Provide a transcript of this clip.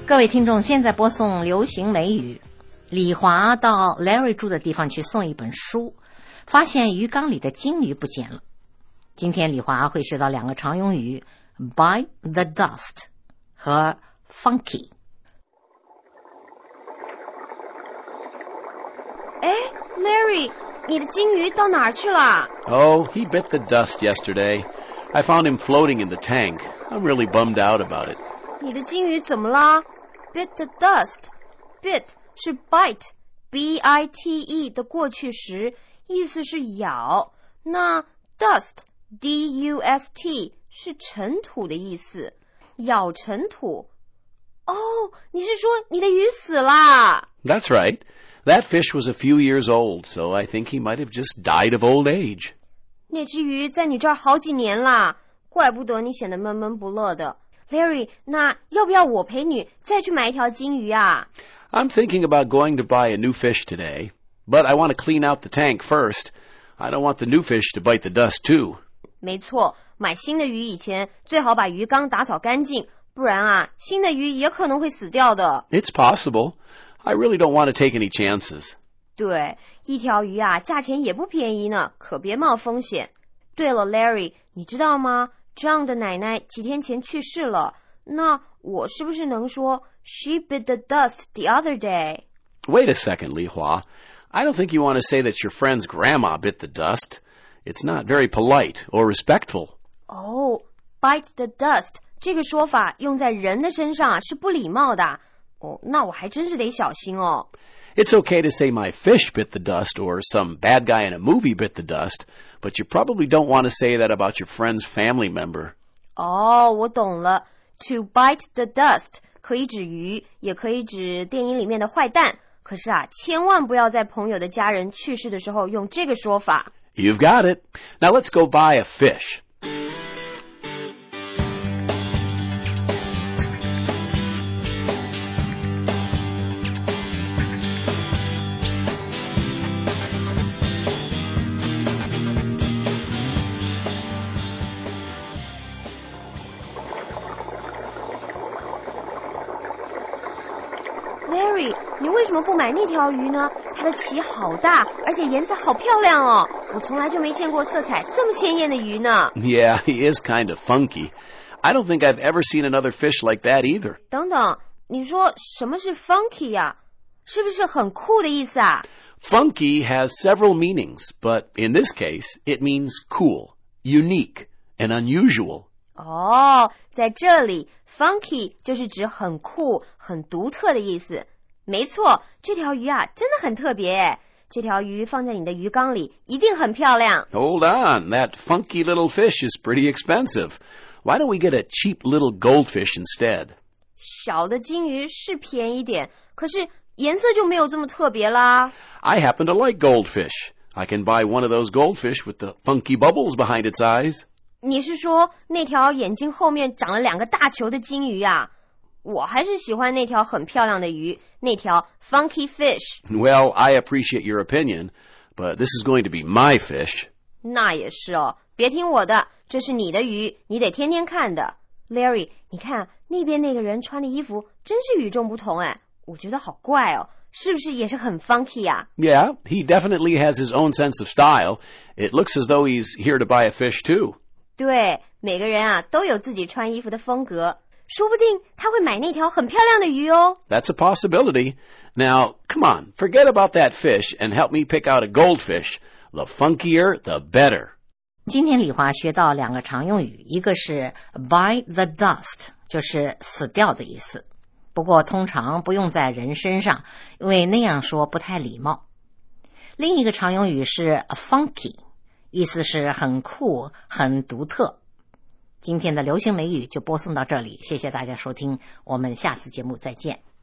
各位听众，现在播送流行美语。李华到 Larry 住的地方去送一本书，发现鱼缸里的金鱼不见了。今天李华会学到两个常用语 bite the dust 和 funky。 哎 ，Larry， 你的金鱼到哪儿去了？ Oh, he bit the dust yesterday. I found him floating in the tank. I'm really bummed out about it. 你的金鱼怎么啦？ Bit the dust. Bit 是 bite, B-I-T-E 的过去时，意思是咬。那 dust, D-U-S-T 是尘土的意思，咬尘土。哦，你是说你的鱼死啦？ That's right. That fish was a few years old, so I think he might have just died of old age. 那只鱼在你这儿好几年啦，怪不得你显得闷闷不乐的。Larry， 那要不要我陪你再去买一条金鱼啊？ I'm thinking about going to buy a new fish today, but I want to clean out the tank first. I don't want the new fish to bite the dust too. 没错，买新的鱼以前最好把鱼缸打扫干净，不然啊，新的鱼也可能会死掉的。 It's possible. I really don't want to take any chances. 对，一条鱼啊，价钱也不便宜呢，可别冒风险。对了 ，Larry， 你知道吗？ John 的奶奶几天前去世了，那我是不是能说 She bit the dust the other day? Wait a second, Li Hua. I don't think you want to say that your friend's grandma bit the dust. It's not very polite or respectful. 哦 bite the dust 这个说法用在人的身上是不礼貌的。哦，那我还真是得小心哦。 It's okay to say my fish bit the dust or some bad guy in a movie bit the dust, but you probably don't want to say that about your friend's family member. 哦，我懂了。To bite the dust 可以指鱼，也可以指电影里面的坏蛋。可是啊，千万不要在朋友的家人去世的时候用这个说法。 You've got it. Now let's go buy a fish. Larry， 你为什么不买那条鱼呢？它的鳍好大，而且颜色好漂亮哦！我从来就没见过色彩这么鲜艳的鱼呢。 Yeah, he is kind of funky. I don't think I've ever seen another fish like that either. 等等，你说什么是 funky 呀？是不是很酷的意思啊？ Funky has several meanings, but in this case, it means cool, unique, and unusual. 哦，在这里 funky 就是指很酷、很独特的意思。没错，这条鱼啊真的很特别。这条鱼放在你的鱼缸里一定很漂亮。 Hold on, that funky little fish is pretty expensive. Why don't we get a cheap little goldfish instead? 小的金鱼是便宜点，可是颜色就没有这么特别啦。 I happen to like goldfish. I can buy one of those goldfish with the funky bubbles behind its eyes. 你是说那条眼睛后面长了两个大球的金鱼啊？我还是喜欢那条很漂亮的鱼，那条 funky fish。 Well, I appreciate your opinion, but this is going to be my fish. 那也是哦，别听我的，这是你的鱼，你得天天看的。Larry， 你看那边那个人穿的衣服真是与众不同哎，我觉得好怪哦，是不是也是很 funky 啊？ Yeah, he definitely has his own sense of style. It looks as though he's here to buy a fish too. 对，每个人啊都有自己穿衣服的风格，说不定他会买那条很漂亮的鱼哦。 That's a possibility. Now, come on, forget about that fish and help me pick out a goldfish. The funkier, the better. 今天李华学到两个常用语，一个是 bite the dust， 就是死掉的意思，不过通常不用在人身上，因为那样说不太礼貌。另一个常用语是 funky， 意思是很酷、很独特。今天的流行美语就播送到这里，谢谢大家收听，我们下次节目再见。